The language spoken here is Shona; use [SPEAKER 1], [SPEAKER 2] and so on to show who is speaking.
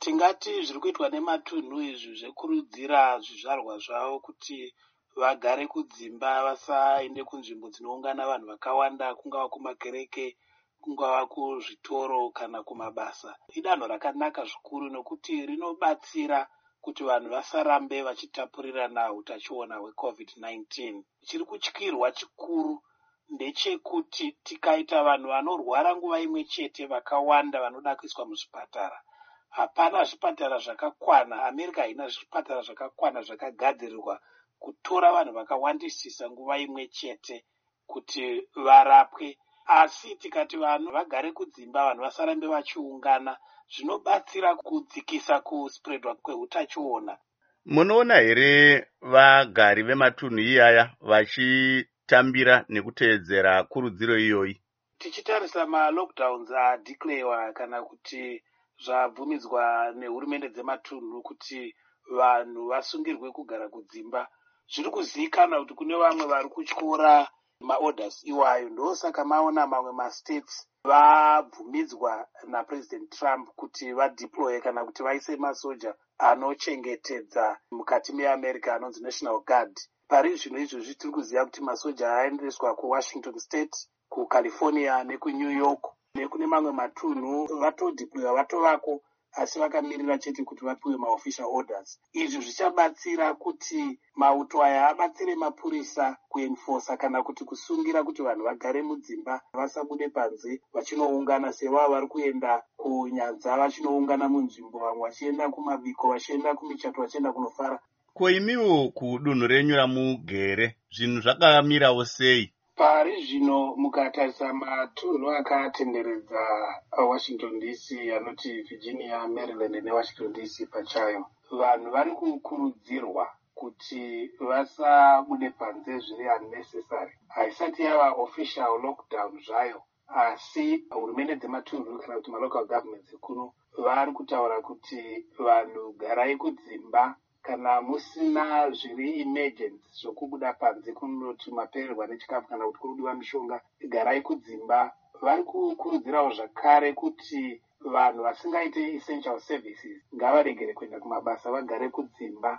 [SPEAKER 1] Tingati zviri kuitwa nematunhu izvi zvekurudzira zvizvarwa zvavo kuti vagare kudzimba vasaende kunzvimbo dzinoungana vanhu vakawanda, kungava kumakereke, kungava kuzvitoro kana kumabasa, idanho rakanaka zvikuru nokuti rinobatsira kuti vanhu vasarambe vachitapurirana utachiona hweCovid-19. Chiri kutyirwa chikuru ndechekuti tikaita vanhu vanorwara nguva imwe chete vakawanda vanoda kuiswa muzvipatara, hapana zvipatara zvakakwana. America haina zvipatara zvakakwana zvakagadzirirwa kutora vanhu vakawandisisa nguva imwe chete kuti varapwe. Asi tikati vanhu vagare kudzimba, vanhu vasarambe vachiungana, zvinobatsira kudzikisa kuspreadwa kweutachiona.
[SPEAKER 2] Munoona here vagari vematunhu iyaya vachitambira nekuteedzera kurudziro iyoyi?
[SPEAKER 1] Tichitarisa ma-lockdowns adeclarewa kana kuti zvabvumidzwa nehurumende dzematunhu kuti vanhu vasungirwe kugara kudzimba, zviri kuzivikanwa kuti kune vamwe vari kutyora maorders iwayo. Ndosaka maona mamwe mastates vabvumidzwa naPresident Trump kuti vadeploye kana kuti vaise masoja anochengetedza mukati meAmerica anonzi National Guard. Pari zvino izvozvi tiri kuziva kuti masoja aendeswa kuWashington State, kuCalifornia nekuNew York nekune mamwe matunhu vatodeploya vatovako, asi vakamirira chete kuti vapiwe maofficial orders. Izvi zvichabatsira kuti mauto aya abatsire mapurisa kuenforsa kana kuti kusungira kuti vanhu vagare mudzimba vasabude panze vachinoungana sevavo vari kuenda kunyanza vachinoungana munzvimbo, vamwe vachienda kumabiko, vachienda kumichato, vachienda kunofara.
[SPEAKER 2] Ko imiwo kudunhu renyu ramugere zvinhu zvakamirawo sei?
[SPEAKER 1] Pari zvino mukatarisa matunhu akatenderedza Washington DC, anoti Virginia, Maryland neWashington DC pachayo, vanhu vari kukurudzirwa kuti vasabude panze zviri unnecessary. Haisati yava official lockdown zvayo, asi hurumende dzematunhu kana kuti malocal governments kuno vari kutaura kuti vanhu garai kudzimba. Kana musina zviri emergency zvokubuda panze kunoti mapererwa nechikafu kana kuti kurudiwa mishonga, garai kudzimba. Vari kukurudzirawo zvakare kuti vanhu vasingaite essential services ngavaregere kuenda kumabasa, vagare kudzimba.